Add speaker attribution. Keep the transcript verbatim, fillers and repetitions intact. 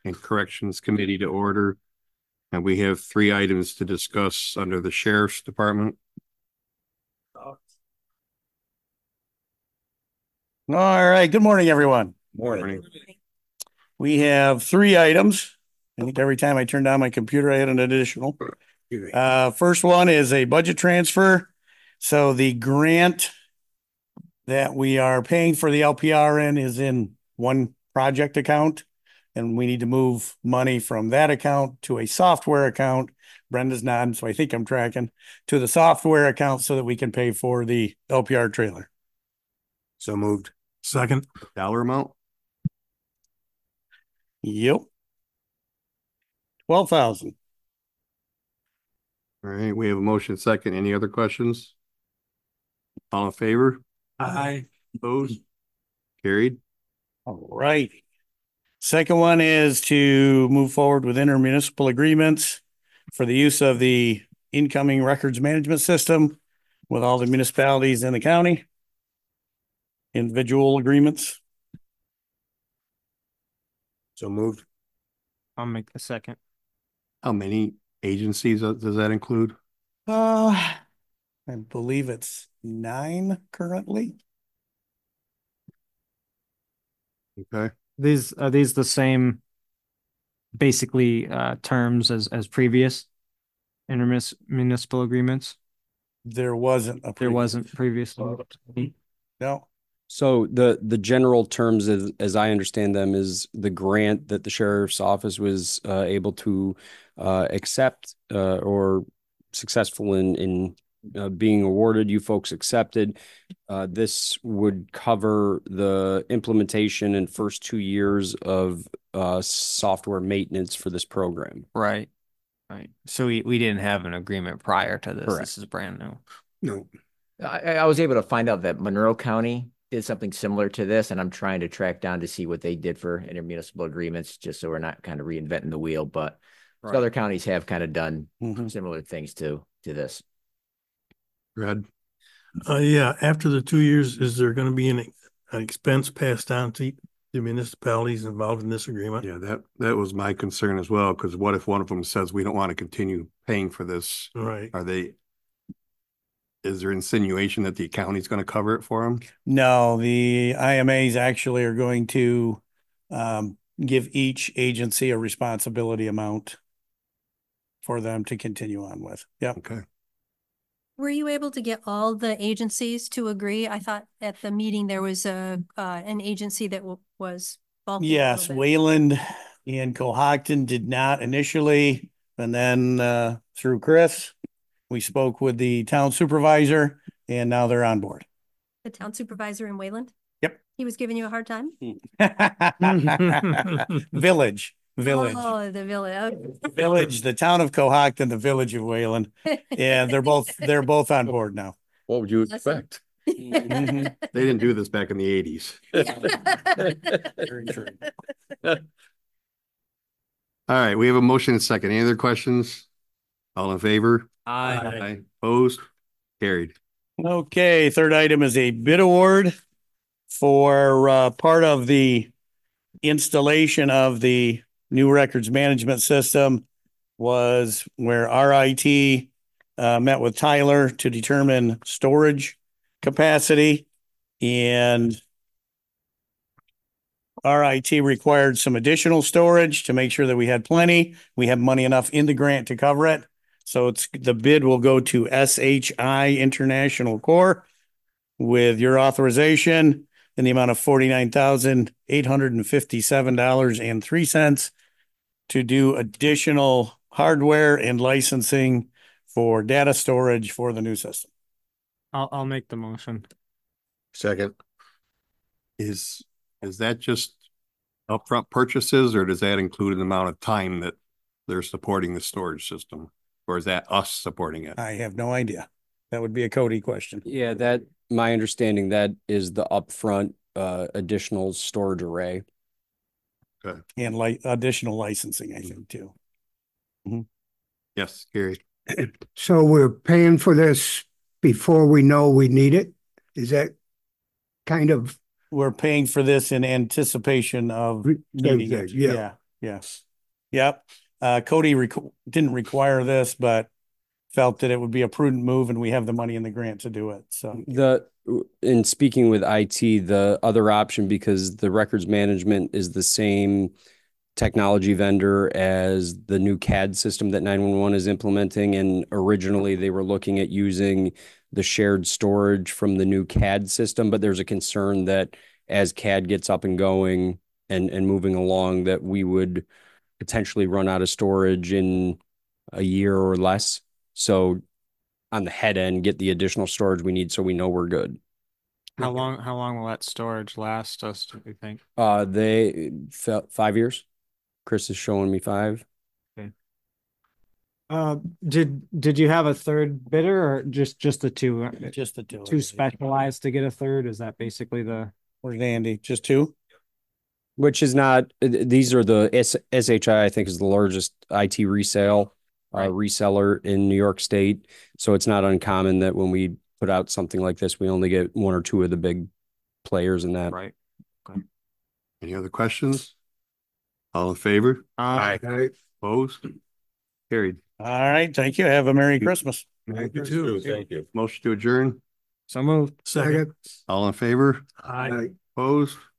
Speaker 1: and Corrections Committee to order. And we have three items to discuss under the Sheriff's Department.
Speaker 2: All right. Good morning, everyone.
Speaker 1: Morning.
Speaker 2: We have three items. I think every time I turned on my computer, I had an additional. Uh, first one is a budget transfer. So the grant that we are paying for the L P R in is in one project account, and we need to move money from that account to a software account. Brenda's nodding, so I think I'm tracking to the software account so that we can pay for the L P R trailer.
Speaker 1: So moved.
Speaker 3: Second.
Speaker 1: Dollar amount?
Speaker 2: Yep. twelve thousand.
Speaker 1: All right, we have a motion second. Any other questions? All in favor?
Speaker 3: Aye.
Speaker 1: Opposed? Carried.
Speaker 2: All right. Second one is to move forward with intermunicipal agreements for the use of the incoming records management system with all the municipalities in the county. Individual agreements.
Speaker 1: So moved.
Speaker 3: I'll make the second.
Speaker 1: How many agencies does that include?
Speaker 2: Uh, I believe it's nine currently.
Speaker 1: Okay.
Speaker 3: These are these the same basically uh terms as as previous intermunicipal agreements?
Speaker 2: There wasn't a
Speaker 3: There
Speaker 2: previous-
Speaker 3: wasn't previously.
Speaker 2: No.
Speaker 4: So the the general terms, as, as I understand them, is the grant that the sheriff's office was uh, able to uh, accept uh, or successful in in uh, being awarded. You folks accepted. Uh, this would cover the implementation and first two years of uh, software maintenance for this program.
Speaker 5: Right. Right. So we, we didn't have an agreement prior to this.
Speaker 4: Correct.
Speaker 5: This is brand new.
Speaker 1: No.
Speaker 6: I, I was able to find out that Monroe County did something similar to this, and I'm trying to track down to see what they did for intermunicipal agreements, just so we're not kind of reinventing the wheel. But
Speaker 5: Right.
Speaker 6: other counties have kind of done
Speaker 2: Mhm.
Speaker 6: similar things to to this.
Speaker 1: Red.
Speaker 3: Uh, yeah, after the two years, is there going to be an, an expense passed on to the municipalities involved in this agreement?
Speaker 1: Yeah, that, that was my concern as well, because what if one of them says we don't want to continue paying for this?
Speaker 3: Right.
Speaker 1: Are they, is there insinuation that the county's going to cover it for them?
Speaker 2: No, the I M As actually are going to um, give each agency a responsibility amount for them to continue on with. Yep.
Speaker 1: Okay.
Speaker 7: Were you able to get all the agencies to agree? I thought at the meeting there was a, uh, an agency that w- was. balking a
Speaker 2: Yes,
Speaker 7: little bit.
Speaker 2: Wayland and Cohocton did not initially, and then uh, through Chris, we spoke with the town supervisor, and now they're on board.
Speaker 7: The town supervisor in Wayland?
Speaker 2: Yep.
Speaker 7: He was giving you a hard time?
Speaker 2: Village, village,
Speaker 7: Oh, the village.
Speaker 2: village, the town of Cohocton, the village of Wayland. Yeah, they're both, they're both on board now.
Speaker 1: What would you
Speaker 7: Awesome.
Speaker 1: expect?
Speaker 2: Mhm.
Speaker 1: They didn't do this back in the eighties.
Speaker 2: Very true.
Speaker 1: All right, we have a motion and a second. Any other questions? All in favor?
Speaker 5: Aye.
Speaker 1: Opposed? Carried.
Speaker 2: Okay, third item is a bid award for uh, part of the installation of the new records management system was where R I T uh, met with Tyler to determine storage capacity, and R I T required some additional storage to make sure that we had plenty. We have money enough in the grant to cover it. So it's the bid will go to S H I International Corp with your authorization in the amount of forty-nine thousand eight hundred and fifty-seven dollars and three cents to do additional hardware and licensing for data storage for the new system.
Speaker 3: I'll I'll make the motion.
Speaker 1: Second. Is, is that just upfront purchases, or does that include an amount of time that they're supporting the storage system? Or is that us supporting it?
Speaker 2: I have no idea. That would be a Cody question.
Speaker 4: Yeah, that my understanding that is the upfront uh, additional storage array.
Speaker 2: And like additional licensing, I think, too.
Speaker 1: Yes, Gary.
Speaker 8: So we're paying for this before we know we need it? Is that kind of,
Speaker 2: We're paying for this in anticipation of needing it.
Speaker 8: yeah.
Speaker 2: Yeah, Yes. Yep. Uh, Cody requ- didn't require this, but felt that it would be a prudent move and we have the money in the grant to do it. So
Speaker 4: The, in speaking with I T, the other option, because the records management is the same technology vendor as the new C A D system that nine one one is implementing. And originally they were looking at using the shared storage from the new C A D system, but there's a concern that as C A D gets up and going and, and moving along, that we would potentially run out of storage in a year or less. So on the head end, get the additional storage we need so we know we're good.
Speaker 3: How long, how long will that storage last us, do you think?
Speaker 4: Uh, they felt five years. Chris is showing me five.
Speaker 3: Uh, did, did you have a third bidder or just, just the two?
Speaker 2: just the two.
Speaker 3: Too specialized to get a third? Is that basically the?
Speaker 2: Where's Andy? Just two?
Speaker 4: Which is not, these are the S, SHI, I think is the largest I T resale, uh, reseller in New York State. So it's not uncommon that when we put out something like this, we only get one or two of the big players in that.
Speaker 3: Right.
Speaker 1: Any other questions? All in favor?
Speaker 3: Uh,
Speaker 1: Opposed? Carried.
Speaker 2: All right. Thank you. Have a Merry Christmas.
Speaker 1: Thank you too. Thank you. Motion to adjourn.
Speaker 3: so moved.
Speaker 8: Second.
Speaker 1: All in favor?
Speaker 8: Aye.
Speaker 1: Opposed?